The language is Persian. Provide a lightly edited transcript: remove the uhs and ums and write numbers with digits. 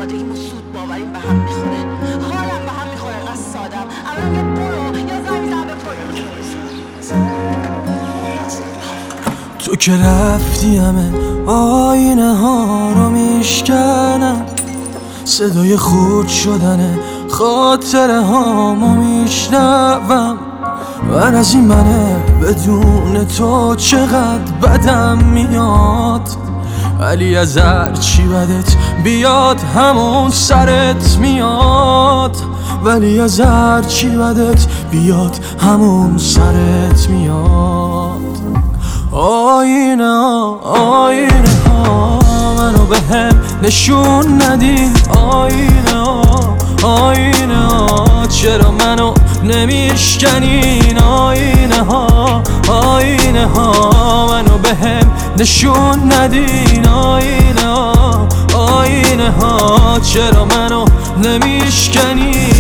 سادگیمون سود باوریم به هم میخوره، حالم به هم میخوره. انقدر سادم اما میگه برو یا زنگ میزنم به تو که رفتی همه آینه ها رو میشکنم، صدای خورد شدن خاطره هامو میشنوم. من از این منه بدون تو چقدر بدم میاد، ولی از هر چی بدت بیاد همون سرت میاد، ولی از هر چی بدت بیاد همون سرت میاد. آینه ها آینه ها منو به هم نشون ندین، آینه ها آینه ها چرا منو نمیشکنین، آینه ها آینه ها منو به هم نشون ندین، آینه ها آینه ها چرا منو نمیشکنین.